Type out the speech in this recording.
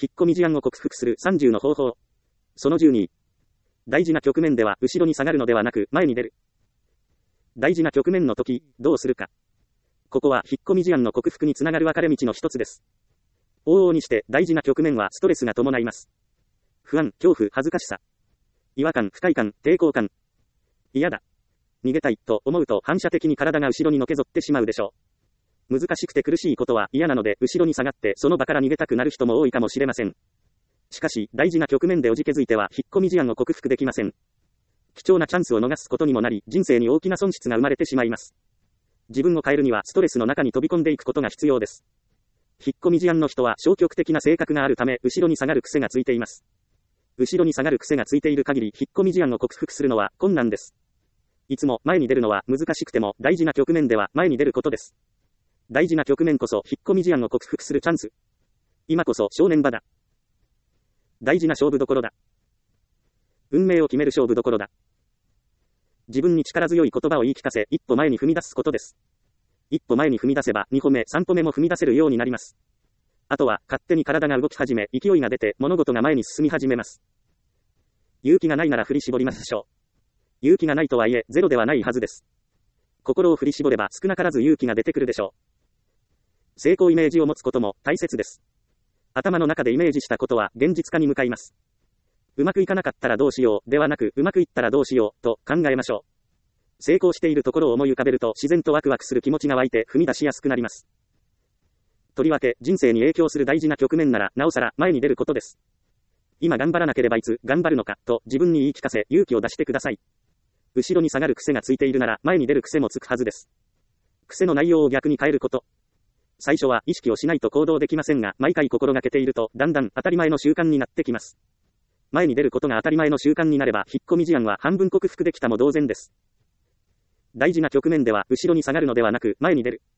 引っ込み思案を克服する30の方法。その12。大事な局面では後ろに下がるのではなく前に出る。大事な局面の時、どうするか。ここは引っ込み思案の克服につながる分かれ道の一つです。往々にして大事な局面はストレスが伴います。不安、恐怖、恥ずかしさ。違和感、不快感、抵抗感。嫌だ。逃げたいと思うと反射的に体が後ろにのけぞってしまうでしょう。難しくて苦しいことは嫌なので後ろに下がってその場から逃げたくなる人も多いかもしれません。しかし大事な局面でおじけづいては引っ込み思案を克服できません。貴重なチャンスを逃すことにもなり人生に大きな損失が生まれてしまいます。自分を変えるにはストレスの中に飛び込んでいくことが必要です。引っ込み思案の人は消極的な性格があるため後ろに下がる癖がついています。後ろに下がる癖がついている限り引っ込み思案を克服するのは困難です。いつも前に出るのは難しくても大事な局面では前に出ることです。大事な局面こそ引っ込み思案を克服するチャンス。今こそ正念場だ。大事な勝負どころだ。運命を決める勝負どころだ。自分に力強い言葉を言い聞かせ一歩前に踏み出すことです。一歩前に踏み出せば2歩目3歩目も踏み出せるようになります。あとは勝手に体が動き始め勢いが出て物事が前に進み始めます。勇気がないなら振り絞りましょう。勇気がないとはいえゼロではないはずです。心を振り絞れば少なからず勇気が出てくるでしょう。成功イメージを持つことも大切です。頭の中でイメージしたことは現実化に向かいます。うまくいかなかったらどうしようではなくうまくいったらどうしようと考えましょう。成功しているところを思い浮かべると自然とワクワクする気持ちが湧いて踏み出しやすくなります。とりわけ人生に影響する大事な局面ならなおさら前に出ることです。今頑張らなければいつ頑張るのかと自分に言い聞かせ勇気を出してください。後ろに下がる癖がついているなら前に出る癖もつくはずです。癖の内容を逆に変えること。最初は意識をしないと行動できませんが毎回心がけているとだんだん当たり前の習慣になってきます。前に出ることが当たり前の習慣になれば引っ込み思案は半分克服できたも同然です。大事な局面では後ろに下がるのではなく前に出る。